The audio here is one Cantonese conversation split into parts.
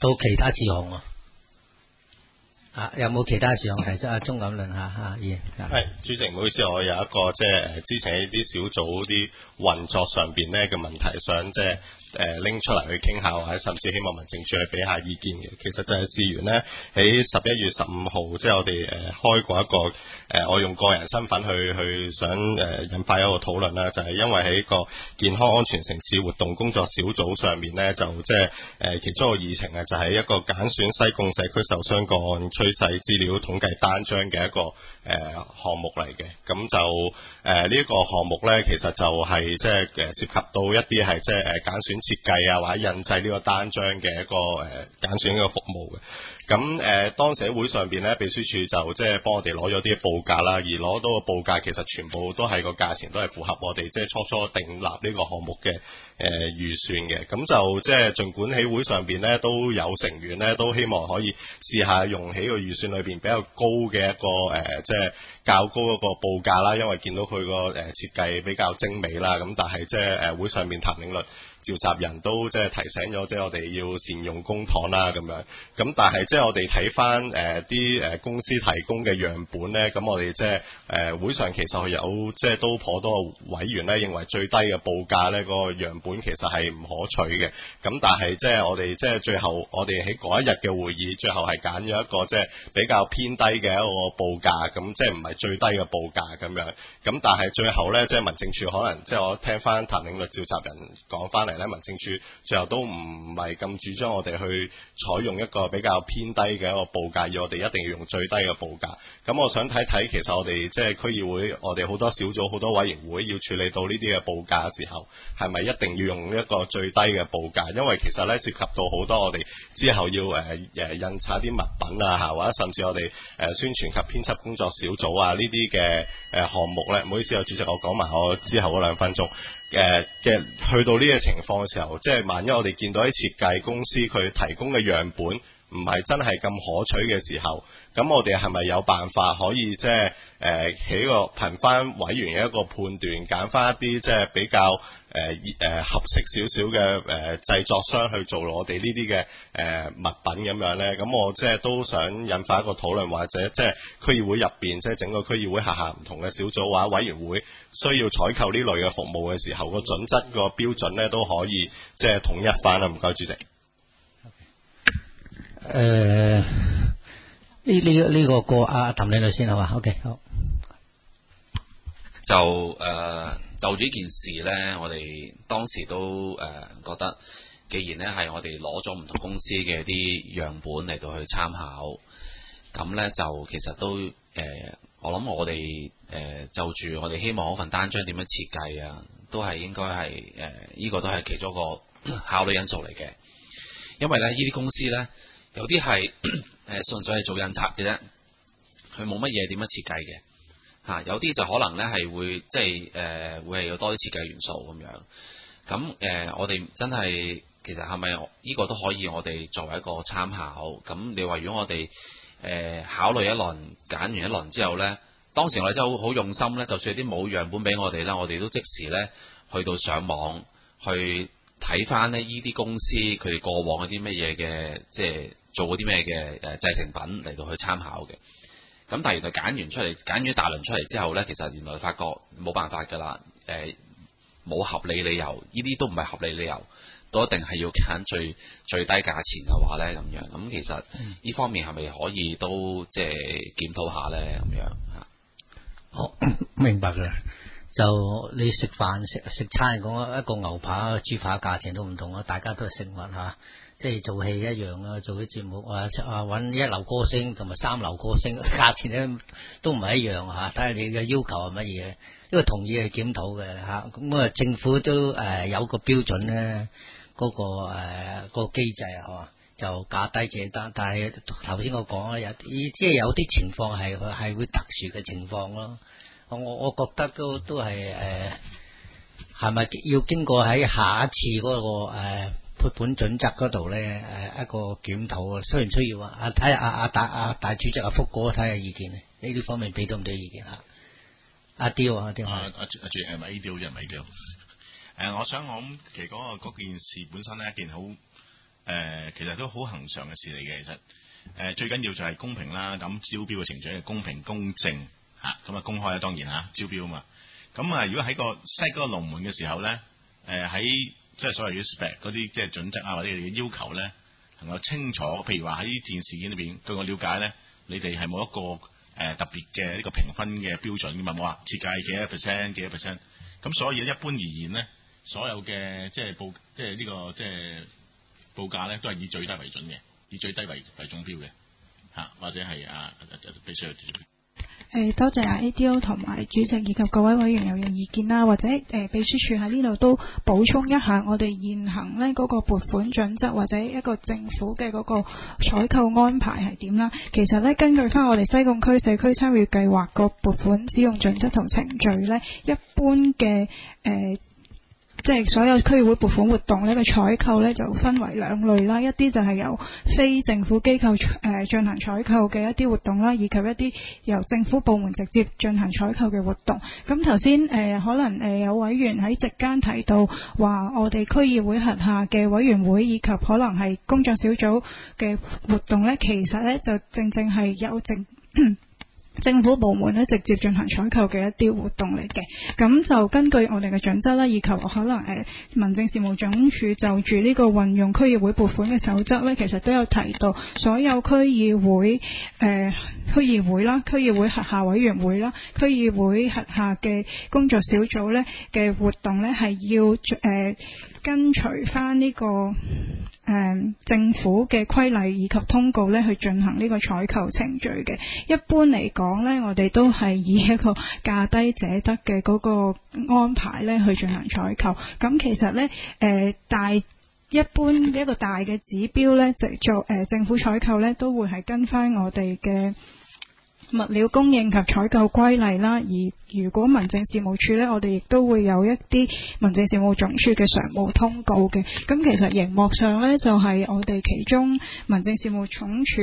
到其他事項喎。有冇其他事項提出？鍾錦麟係主席，唔好意思，我有一個即係之前喺啲小組啲運作上邊咧嘅問題，想即係拎出嚟去傾下，或者甚至希望民政處去俾下意見嘅。其實就係事緣呢，喺11月15號，即係我哋開過一個我用個人身份去想引發一個討論啦，就係因為喺個健康安全城市活動工作小組上面呢，就即係其中一個議程就係一個揀選西貢社區受傷個案趨勢資料統計單張嘅一個項目嚟嘅。咁就呢一個項目呢，其實就係即係涉及到一啲係即係揀選設計或者印製呢個單張嘅一個揀選嘅服務嘅。咁當時喺會上邊呢，秘書處就即係幫我哋攞咗啲報價啦，而攞到個報價其實全部都係個價錢都係符合我哋即係初訂立呢個項目嘅預算嘅。咁就即係儘管喺會上邊呢都有成員呢都希望可以試下用喺個預算裏邊比較高嘅一個即係較高嗰個報價啦，因為見到佢個設計比較精美啦。咁但係即係會上面譚領律召集人都即係提醒咗，即係我哋要善用公帑啦咁樣。咁但係即係我哋睇翻啲公司提供嘅樣本咧，咁我哋即係會上其實有即係都頗多委員咧認為最低嘅報價咧個樣本其實係唔可取嘅。咁但係即係我哋即係最後我哋喺嗰一日嘅會議，最後係揀咗一個即係比較偏低嘅一個報價，咁即係唔係最低嘅報價咁樣。咁但係最後咧，即係民政處可能即係我聽翻譚領律召集人講翻嚟咧，民政處最後都唔係咁主張我哋去採用一個比較偏低嘅一個報價，而我哋一定要用最低嘅報價。咁我想睇睇，其實我哋即係區議會，我哋好多小組、好多委員會要處理到呢啲嘅報價嘅時候，係咪一定要用一個最低嘅報價？因為其實咧涉及到好多我哋之後要印刷啲物品啊，或者甚至我哋宣傳及編輯工作小組啊呢啲嘅項目咧，唔好意思啊，主席，我講埋我之後嗰2分鐘。嘅去到呢個情況嘅時候，即係萬一我哋見到啲設計公司佢提供嘅樣本唔係真係咁可取嘅時候，咁我哋係咪有辦法可以即係起個憑翻委員嘅一個判斷，揀翻一啲即係比較合適少少嘅製作商去做我哋呢啲嘅物品咁樣呢？咁我即係都想引發一個討論，或者即係區議會入邊，即係整個區議會下唔同嘅小組或者委員會需要採購呢類嘅服務嘅時候，個準則個標準呢都可以即係統一翻啦。唔該，主席。 呢個過譚領律先係嘛 ？OK 好。 就住呢件事呢，我哋當時都覺得，既然呢係我哋攞咗唔同公司嘅啲樣本嚟到去參考，咁呢就其實都我諗我哋就住我哋希望嗰份單張點樣設計啊，都係應該係呢個都係其中一個考慮因素嚟嘅。因為呢啲公司呢，有啲係純粹係做印刷嘅啫，佢冇乜嘢點樣設計嘅。有啲就可能咧係會即係會係有多啲設計元素咁樣。咁我哋真係其實係咪呢個都可以我哋作為一個參考？咁你話如果我哋考慮一輪揀完一輪之後咧，當時我哋真係好用心咧，就算有啲冇樣本俾我哋啦，我哋都即時咧去到上網去睇翻呢依啲公司佢哋過往嗰啲乜嘢嘅，即係做嗰啲咩嘅製成品嚟到去參考嘅。咁但係原來揀完一大輪出嚟之後呢，其實原來發覺冇辦法㗎啦，冇合理理由，呢啲都唔係合理理由，都一定係要揀最低價錢嘅話呢。咁樣。咁其實呢方面係咪可以都即係檢討下呢？咁樣嚇？ 好，明白㗎。就你食飯食餐講一個牛扒、豬扒價錢都唔同啊，大家都係食物嚇。即係做戲一樣啊，做啲節目揾一流歌星同埋3流歌星，價錢咧都唔係一樣嚇。睇下你嘅要求係乜嘢，呢個同意係檢討嘅嚇。咁政府都有個標準咧，嗰個機制係嘛，就價低者得。但係頭先我講咧，即係有啲情況係會特殊嘅情況咯。我覺得都係係咪要經過喺下一次嗰個撥款準則嗰度咧，一個檢討啊，需唔需要啊？睇下大主席福哥睇下意見呢啲方面俾到唔到意見啊？阿刁啊，阿刁係咪 A 刁啫？唔係 A 刁。我想其實嗰件事本身咧一件好其實都好恒常嘅事嚟嘅。其實最緊要就係公平啦。咁招標嘅程序係公平公正嚇，咁公開啦，當然嚇招標啊嘛。咁如果喺個 set 嗰個龍門嘅時候咧，喺即係所謂嘅 spec 嗰啲即係準則啊，或者你哋嘅要求咧，能夠清楚。譬如話喺呢件事件裏邊，據我了解咧，你哋係冇一個特別嘅呢個評分嘅標準嘅嘛，冇話設計幾多 percent 幾多 percent。咁所以一般而言咧，所有嘅即係報即係呢個即係報價咧，都係以最低為準嘅，以最低為中標嘅嚇，或者係必須要。 多謝ADO 同埋主席以及各位委員有嘅意見啦，或者秘書處喺呢度都補充一下，我哋現行呢嗰個撥款準則或者一個政府嘅嗰個採購安排係點啦。其實呢，根據翻我哋西貢區社區參與計劃個撥款使用準則同程序呢，一般嘅即係所有區議會撥款活動呢個採購呢，就分為兩類啦，一啲就係由非政府機構進行採購嘅一啲活動啦，以及一啲由政府部門直接進行採購嘅活動。咁頭先可能有委員喺席間提到話，我哋區議會轄下嘅委員會以及可能係工作小組嘅活動呢，其實呢就正係有政府部門咧直接進行採購嘅一啲活動嚟嘅。咁就根據我哋嘅準則啦，以及可能民政事務總署就住呢個運用區議會撥款嘅守則咧，其實都有提到所有區議會啦、區議會轄下委員會啦、區議會轄下嘅工作小組咧嘅活動咧係要跟隨翻呢個政府嘅規例以及通告咧去進行呢個採購程序嘅。一般嚟講咧，我哋都係以一個價低者得嘅嗰個安排咧去進行採購。咁其實咧一般一個大嘅指標咧，政府採購咧都會係跟翻我哋嘅物料供應及採購規例啦，而如果民政事務處呢，我哋亦都會有一啲民政事務總署嘅常務通告嘅。咁其實熒幕上呢，就係我哋其中民政事務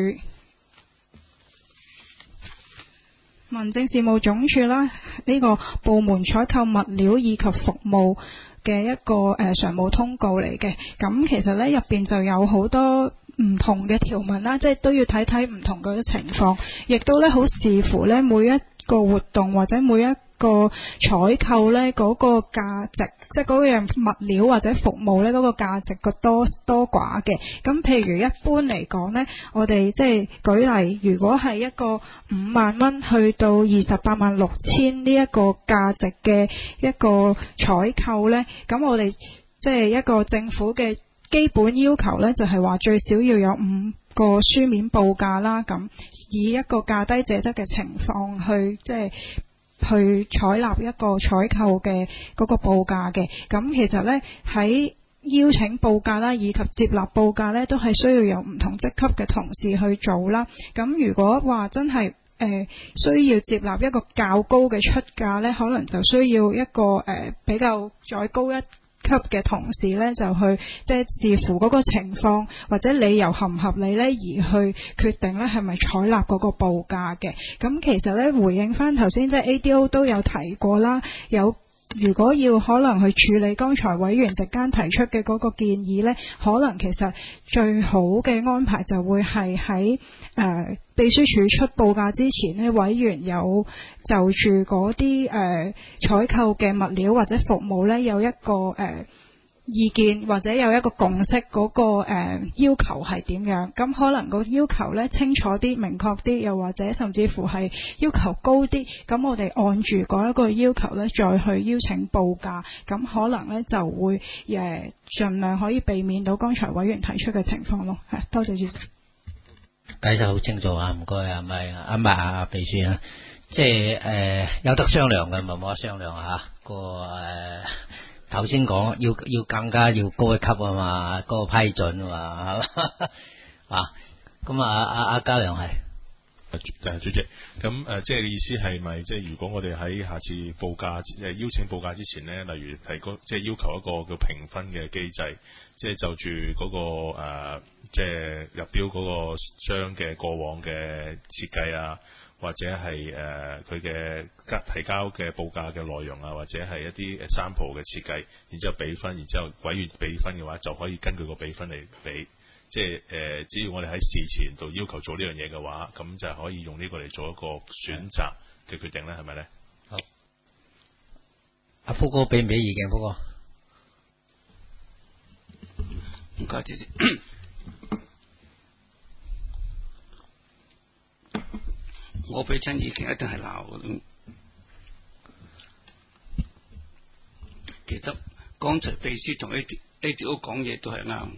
總署啦，呢個部門採購物料以及服務嘅一個常務通告嚟嘅。咁其實呢，入邊就有好多唔同嘅條文啦，即係都要睇睇唔同嘅情況，亦都咧好視乎咧每一個活動或者每一個採購咧嗰個價值，即係嗰樣物料或者服務咧嗰個價值個多寡嘅。咁譬如一般嚟講咧，我哋即係舉例，如果係一個5萬蚊去到28萬6千呢一個價值嘅一個採購咧，咁我哋即係一個政府嘅基本要求呢，就係話最少要有5個書面報價啦，咁以一個價低者得嘅情況去採納一個採購嘅嗰個報價嘅。咁其實呢，喺邀請報價啦，以及接納報價呢，都係需要有唔同職級嘅同事去做啦。咁如果話真係需要接納一個較高嘅出價呢，可能就需要一個比較再高一級嘅同事呢，就去即係視乎嗰個情況或者理由合唔合理呢，而去決定呢係咪採納嗰個報價嘅。咁其實呢，回應翻頭先即係 ADO 都有提過啦，如果要可能去處理剛才委員席間提出嘅嗰個建議呢，可能其實最好嘅安排就會係喺秘書處出報價之前呢，委員有就住嗰啲採購嘅物料或者服務呢，有一個意見或者有一個共識嗰個要求係點樣。咁可能個要求呢清楚啲、明確啲，又或者甚至乎係要求高啲，咁我哋按住嗰一個要求呢，再去邀請報價，咁可能呢就會盡量可以避免到剛才委員提出嘅情況咯。係，多謝主席。 解釋好清楚啊，唔該啊，咪秘書啊，即係有得商量嘅，咪冇得商量嚇。頭先講要更加要高一級啊嘛，嗰個批准啊嘛，係嘛？咁阿嘉良係。 主席，咁即係你意思係咪即係如果我哋喺下次報價邀請報價之前呢，例如提高即係要求一個叫評分嘅機制，即係就住嗰個即係入標嗰個商嘅過往嘅設計啊，或者係佢嘅提交嘅報價嘅內容啊，或者係一啲sample嘅設計，然之後俾分，然之後委員俾分嘅話，就可以根據個比分嚟俾。 即係只要我哋喺事前度要求做呢樣嘢嘅話，咁就可以用呢個嚟做一個選擇嘅決定咧，係咪咧？ 好，阿福哥俾唔俾意見？福哥， 唔該，主席。我俾親意見一定係鬧嘅。其實剛才秘書同 ADO 講嘢都係啱。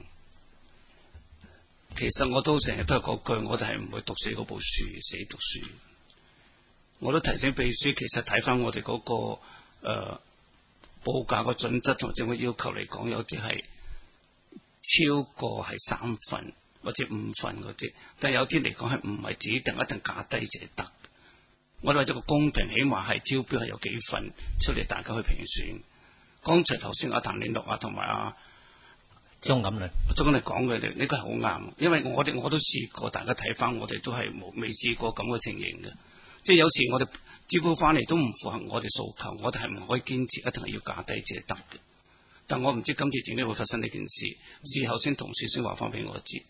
其實我都成日都係嗰句，我哋係唔會讀死嗰部書，死讀書。我都提醒秘書，其實睇翻我哋嗰個報價個準則同政府要求嚟講，有啲係超過係3份或者5份嗰啲，但係有啲嚟講係唔係指定一定價低就得。我哋為咗個公平，起碼係招標係有幾份出嚟，大家去評選。剛才頭先阿譚連樂同埋阿張錦麟講嘅呢個係好啱，因為我都試過，大家睇翻我哋都係未試過咁嘅情形嘅。即係有時我哋招標翻嚟都唔符合我哋訴求，我哋係唔可以堅持一定係要價低至得嘅。但我唔知今次點解會發生呢件事，事後先同事先話翻俾我知。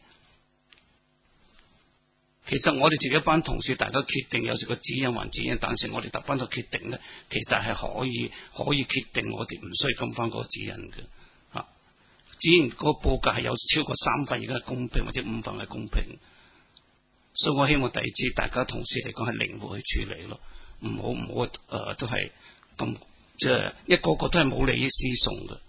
其實我哋自己一班同事大家決定，有時個指引還指引，但是我哋特班嘅決定咧，其實係可以決定我哋唔需要跟翻嗰個指引嘅。只然個報價係有超過3份，而家係公平或者5份係公平，所以我希望第二次大家同事嚟講係靈活去處理咯，唔好都係咁即係一個個都係冇利益輸送嘅。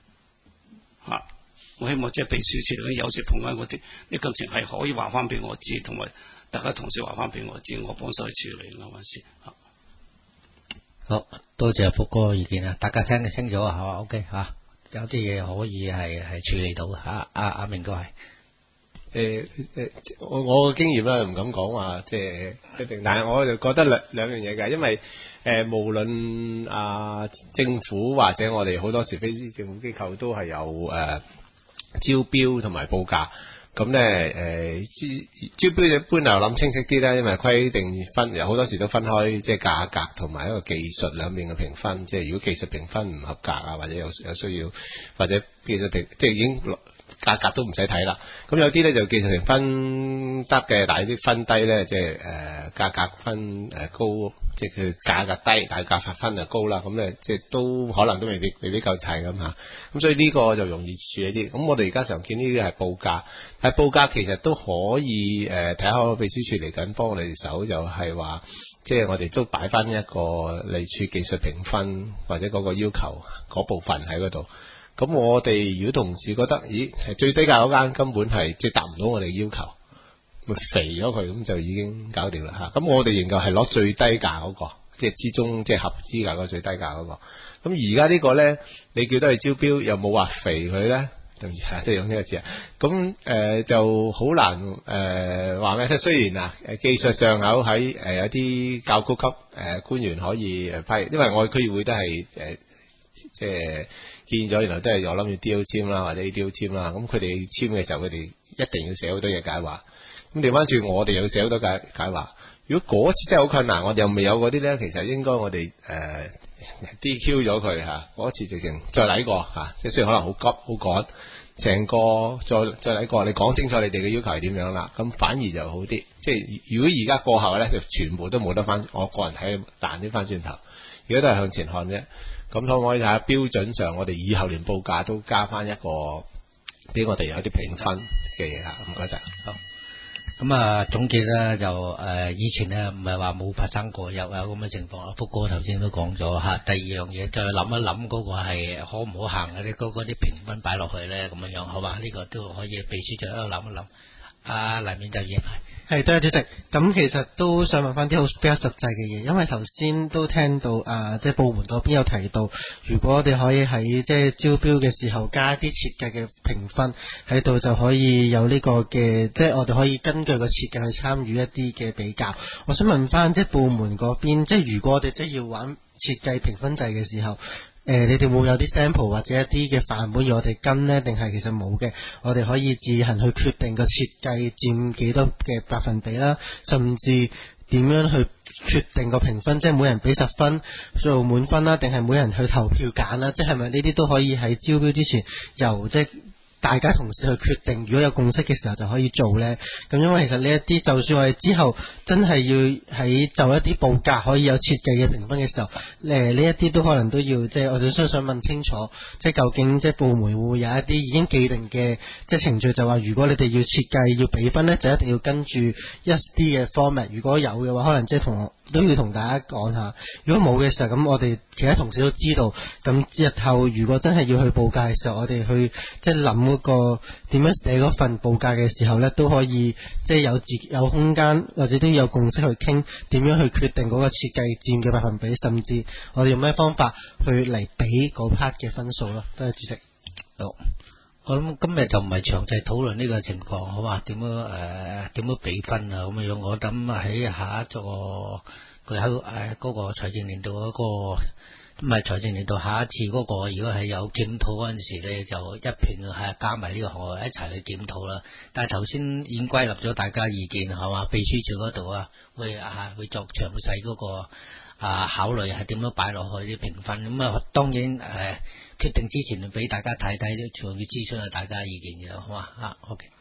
我希望即係秘書處咧，有時碰緊嗰啲呢個情係可以話翻俾我知，同埋大家同事話翻俾我知，我幫手去處理啱唔啱先？ 好多謝福哥嘅意見啊！大家聽得清楚啊，係嘛？OK 嚇，有啲嘢可以係處理到啊！阿明哥係我嘅經驗咧唔敢講話即係一定，但係我就覺得兩樣嘢嘅，因為無論政府或者我哋好多時非政府機構都係有招標同埋報價，咁咧招標一般就諗清晰啲啦，因為規定有好多時都分開即係價格同埋一個技術兩面嘅評分，即係如果技術評分唔合格啊，或者有需要或者技術評即係已經價格都唔使睇啦。咁有啲咧就技術評分得嘅，但係啲分低咧即係價格分高，即係佢價格低，但係價格分就高啦。咁咧即係都可能都未必夠齊咁嚇。咁所以呢個就容易處理啲。咁我哋而家常見呢啲係報價，但係報價其實都可以睇下秘書處嚟緊幫我哋手，就係話即係我哋都擺翻一個類似技術評分或者嗰個要求嗰部分喺嗰度。咁我哋如果同事覺得，咦係最低價嗰間根本係即係達唔到我哋要求，咪肥咗佢，咁就已經搞掂啦嚇。咁我哋仍舊係攞最低價嗰個，即係之中即係合資格嗰最低價嗰個。咁而家呢個咧，你叫得去招標又冇話肥佢咧，對唔住即係用呢個字啊。咁就好難話咩？即係雖然技術上有喺有啲較高級官員可以批，因為我哋區議會都係即係見咗，然後都係我諗住 DO 簽啦，或者 ADO 簽啦。咁佢哋簽嘅時候，佢哋一定要寫好多嘢解話。咁調翻轉，我哋又要寫好多解話。如果嗰次真係好困難，我哋又未有嗰啲咧，其實應該我哋DQ 咗佢嚇。嗰次直情再嚟過嚇，即係雖然可能好急好趕，成個再嚟過，你講清楚你哋嘅要求係點樣啦。咁反而就好啲。即係如果而家過後咧，就全部都冇得翻。我個人睇彈啲翻轉頭，而家都係向前看啫。咁可唔可以睇下標準上，我哋以後連報價都加翻一個俾我哋有啲評分嘅嘢啊？唔該晒。好。 咁總結咧就以前咧唔係話冇發生過，有咁嘅情況。福哥頭先都講咗嚇。第二樣嘢就諗一諗嗰個係可唔可行嗰啲評分擺落去咧咁樣，好嘛？呢個都可以秘書長喺度諗一諗。黎面就業係多謝主席。咁其實都想問翻啲比較實際嘅嘢，因為頭先都聽到即係部門嗰邊有提到，如果我哋可以喺即係招標嘅時候加啲設計嘅評分喺度，就可以有呢個嘅，即係我哋可以根據個設計去參與一啲嘅比較。我想問翻即係部門嗰邊，即係如果我哋即係要玩設計評分制嘅時候，你哋會有啲 sample 或者一啲嘅範本要我哋跟呢？定係其實冇嘅？我哋可以自行去決定個設計佔幾多嘅百分比啦，甚至點樣去決定個評分，即係每人俾10分做滿分啦，定係每人去投票揀啦？即係咪呢啲都可以喺招標之前由即係大家同時去決定，如果有共識嘅時候就可以做呢？咁因為其實呢一啲，就算我哋之後真係要喺就一啲報價可以有設計嘅評分嘅時候，呢一啲都可能都要即係我哋想問清楚，即係究竟即係部門會唔會有一啲已經既定嘅即係程序，就話如果你哋要設計要俾分呢，就一定要跟住一啲嘅 format。如果有嘅話，可能即係都要同大家講下。如果冇嘅時候，咁我哋其他同事都知道。咁日後如果真係要去報價嘅時候，我哋去即係諗嗰個點樣寫嗰份報價嘅時候呢，都可以即係有空間，或者都有共識去傾點樣去決定嗰個設計佔嘅百分比，甚至我哋用咩方法去嚟俾嗰 part 嘅分數咯。多謝主席。 好。我諗今日就唔係詳細討論呢個情況，好嘛？點樣比分啊？咁樣，我諗喺下一個佢喺嗰個財政年度嗰個唔係財政年度下一次嗰個，如果係有檢討嗰陣時咧，就一併係加埋呢個項目一齊去檢討啦。但係頭先已經歸納咗大家意見係嘛？秘書處嗰度啊，會作詳細嗰個考慮係點樣擺落去啲評分。咁啊，當然決定之前俾大家睇睇，仲要諮詢下大家意見嘅，好嘛？OK。